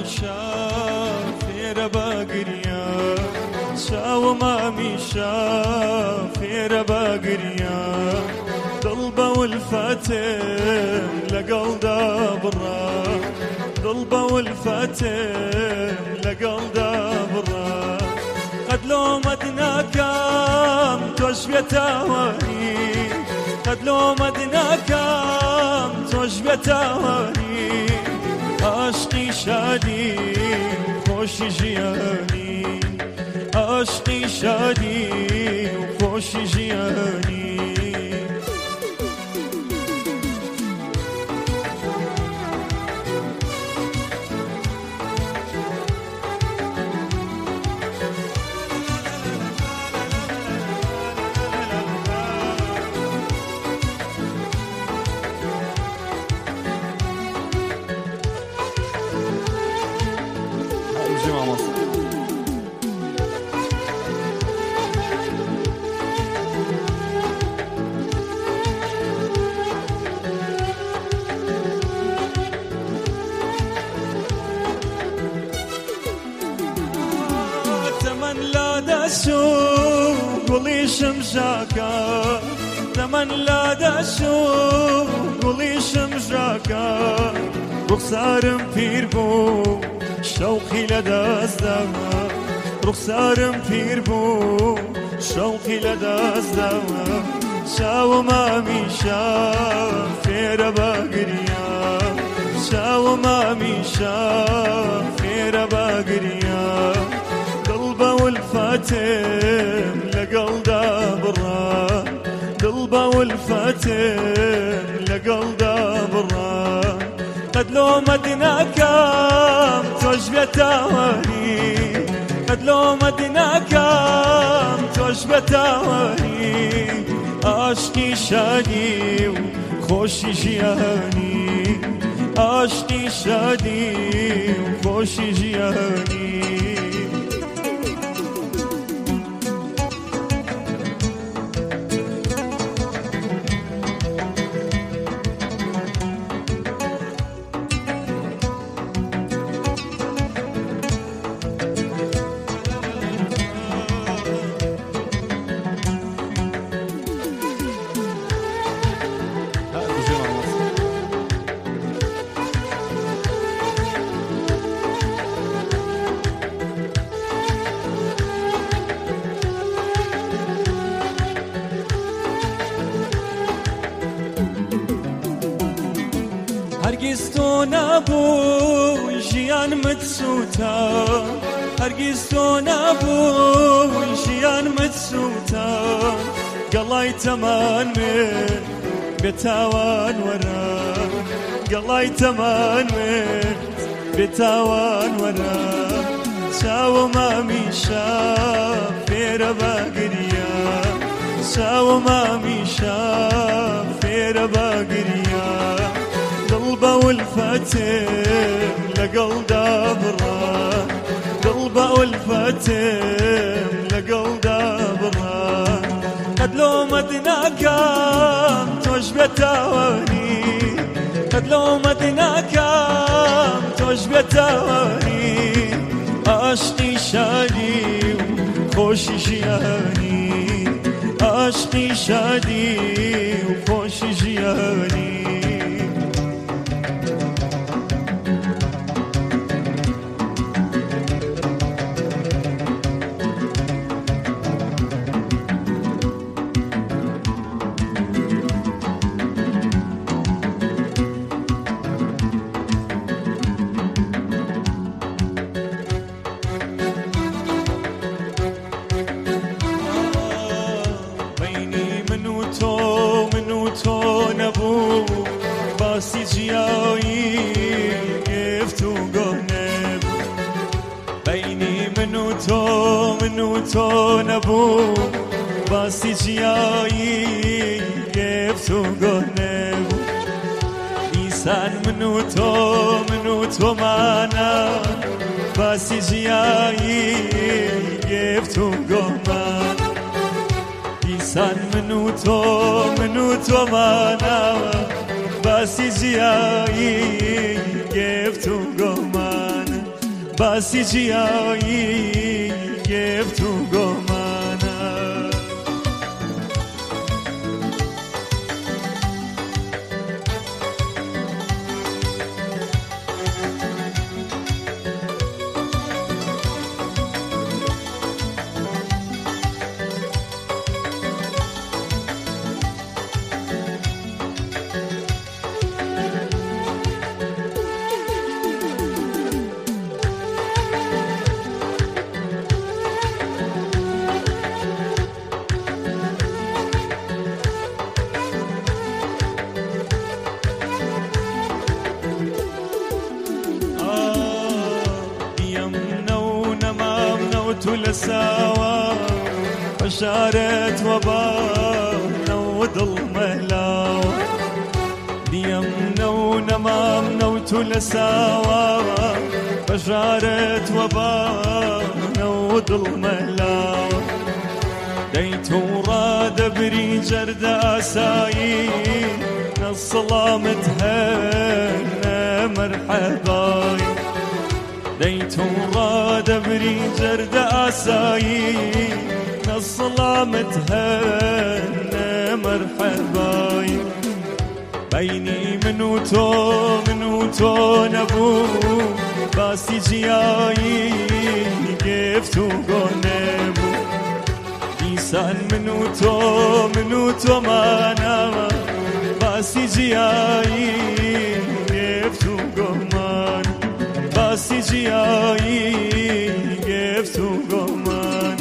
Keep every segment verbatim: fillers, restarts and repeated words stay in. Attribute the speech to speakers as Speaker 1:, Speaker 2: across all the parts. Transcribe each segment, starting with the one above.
Speaker 1: میشا فێرە بەگریا چاوەما میشا فێرە بەگریا دڵ بە ولفەتم لەگەڵدا بڕا دڵ بە ولفەتم لەگەڵدا بڕا قەت لۆمەت ناکەم تۆش بێتاوانی قەت لۆمەت ناکەم تۆش بێتاوانی عاشقی شادی خۆشی ژیانی عاشقی شادی و خۆشی ژیانی گوڵی شمژاکە دەمەن لا دەچوو گوڵی شمژاکە ڕوخسارم پیر بوو شەوقی لە دەستدا ڕوخسارم پیر بوو شەوقی لە دەستدا چاوەما میشا فێرە بەگریا چاوەما میشا فێرە بەگریا دڵ بە ولفەتم لەگەڵدا بڕا دڵ بە ولفەتم لەگەڵدا بڕا قەت لۆمەت ناکەم تۆش بێتاوانی قەت لۆمەت ناکەم تۆش بێتاوانی عاشقی شادی و خۆشی ژیانی عاشقی شادی و خۆشی ژیانی هەرگیز تۆ نەبووی ژیانمت سووتە هەرگیز تۆ نەبووی ژیانمت سووتە گەڵای تەمان من بێتاوان وەرە گەڵای تەمان من بێتاوان وەرە چاوەما میشا فێرە بەگریا چاوەما میشا فێرە بەگریا دڵ بە ولفەتم لەگەڵدا بڕا دڵ بە ولفەتم لەگەڵدا بڕا قەت لۆمەت ناکەم تۆش بێتاوانی قەت لۆمەت ناکەم تۆش بێتاوانی عاشقی شادی و خۆشی ژیانی عاشقی شادی و خۆشی ژیانی باسی جیایی گفت و گم نبود بینی من و تو من و تو نبود باسی جیایی گفت و گم نبود نیسان من و تو من و تو مانا باسی جیایی گفت و گم نیسان من و تو من و تو مانا باسی جیایی گفت و گمان باسی جیایی گفت و گمانه لساوى بشارة وبانا وضل مهلاوى ديمنا ونمامنا وتلساوى بشارة وبانا وضل مهلاوى ديت وراد بري جرد أسايي نصلا متهنى مرحباي ديت وراد بري جرد أسايي نصلا متهنى مرحباي بيني من وتو من وتو نبو باسي جياي قفت وقنبو إنسان من وتو من وتو ما نام باسي جياي قفت وقمان باسی جیایی گفت و گمان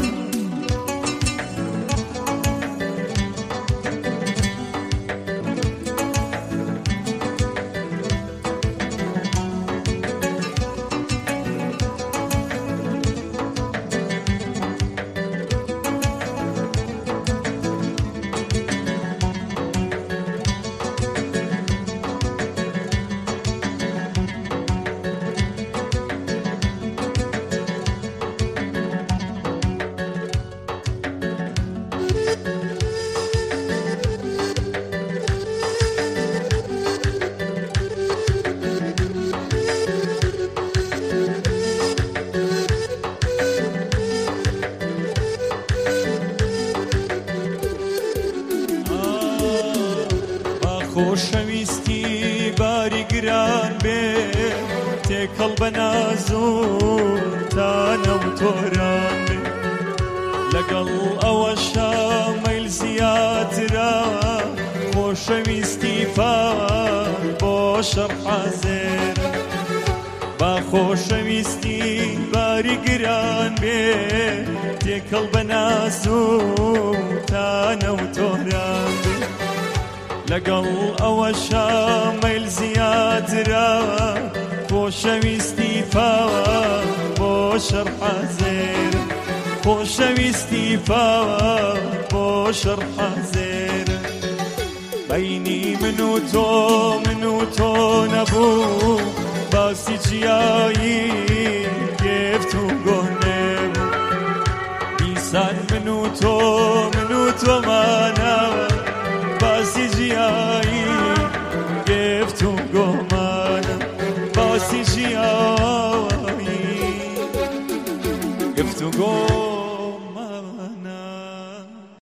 Speaker 1: خوشویستی باری گران به تکل بنازور تانا و توران به لگل اوشا میل زیاد را خوشویستی فار با شرح زیر با خوشویستی باری گران به تکل بنازور تانا و توران به لقل أوشا ميل زياد را خوشويستي فاوا بو شرح زير خوشويستي فاوا بو شرح زير بيني منو تو منو تو نبو باسي جياي گفت و گهنم بيسان منو تو منو تو من